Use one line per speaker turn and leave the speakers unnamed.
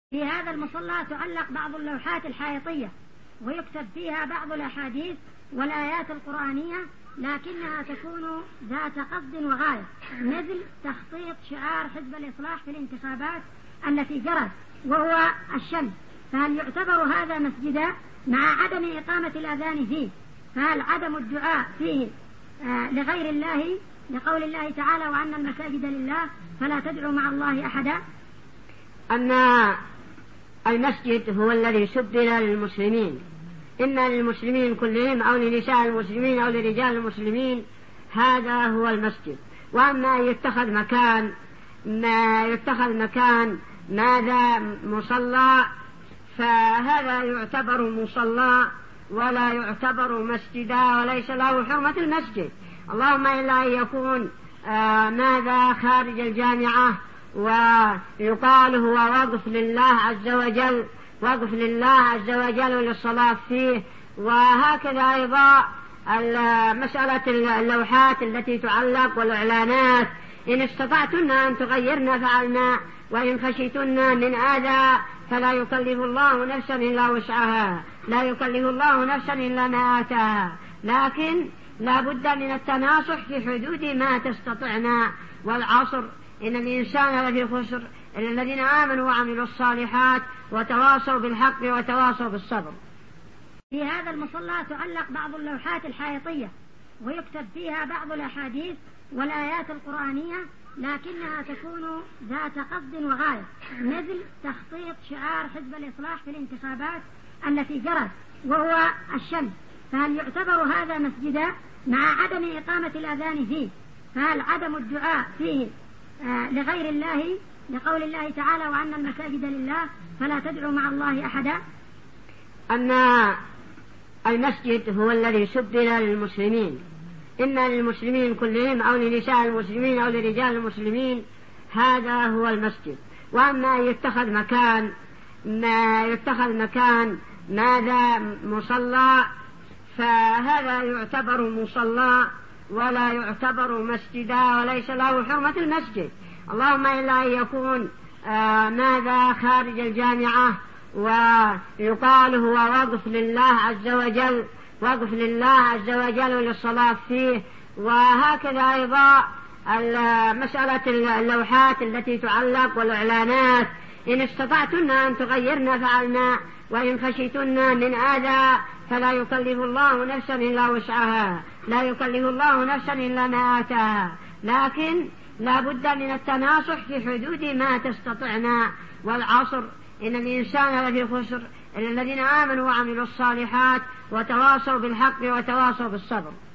في هذا المصلى تعلق بعض اللوحات الحائطية ويكتب فيها بعض الأحاديث والآيات القرآنية، لكنها تكون ذات قصد وغاية، مثل تخطيط شعار حزب الإصلاح في الانتخابات التي جرت وهو الشمس. فهل يعتبر هذا مسجدا مع عدم إقامة الأذان فيه؟ فهل عدم الدعاء فيه لغير الله لقول الله تعالى وأن المساجد لله فلا تدعوا مع الله أحدا؟
أن المسجد هو الذي سبل للمسلمين، إما للمسلمين كلهم أو لنساء المسلمين أو لرجال المسلمين، هذا هو المسجد. وأما يتخذ مكان ماذا مصلى، فهذا يعتبر مصلى ولا يعتبر مسجدا وليس له حرمة المسجد، اللهم إلا أن يكون ماذا خارج الجامعة ويقال هو وقف لله عز وجل للصلاة فيه. وهكذا أيضا مسألة اللوحات التي تعلق والإعلانات، إن استطعتن أن تغيرن فعلنا، وإن خشيتن من آذى فلا يكلف الله نفسا إلا وسعها، لا يكلف الله نفسا إلا ما آتاها، لكن لا بد من التناصح في حدود ما تستطعنا. والعصر إن الإنسان لفي خسر إلا الذين آمنوا وعملوا الصالحات وتواصوا بالحق وتواصوا بالصبر.
في هذا المصلى تعلق بعض اللوحات الحائطية ويكتب فيها بعض الأحاديث والآيات القرآنية، لكنها تكون ذات قصد وغاية، مثل تخطيط شعار حزب الإصلاح في الانتخابات التي جرت وهو الشمس. فهل يعتبر هذا مسجدا مع عدم إقامة الأذان فيه؟ فهل عدم الدعاء فيه لغير الله لقول الله تعالى وأن المساجد لله فلا تدعوا مع الله أحدا؟
أن المسجد هو الذي سبل للمسلمين، إما للمسلمين كلهم أو لنساء المسلمين أو لرجال المسلمين، هذا هو المسجد. وأما يتخذ مكان ماذا مصلى، فهذا يعتبر مصلى ولا يعتبر مسجدا وليس له حرمة المسجد، اللهم إلا أن يكون ماذا خارج الجامعة ويقال هو وقف لله عز وجل للصلاة فيه. وهكذا أيضا مسألة اللوحات التي تعلق والإعلانات، إن استطعتن أن تغيرن فعلنا، وإن خشيتن من آذى فلا يكلف الله نفسا إلا وسعها، لا يكلف الله نفسا إلا ما آتاها، لكن لا بد من التناصح في حدود ما تستطعنا. والعصر إن الإنسان لفي خسر إلا الذين آمنوا وعملوا الصالحات وتواصوا بالحق وتواصوا بالصبر.